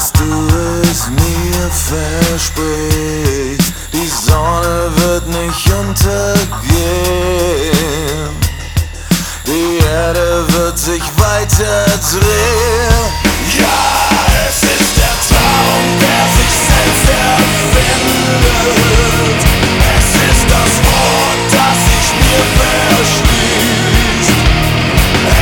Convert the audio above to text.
dass du es mir versprichst. Die Sonne wird nicht untergehen, die Erde wird sich weiter drehen. Ja, es ist der Traum, der sich selbst erfindet.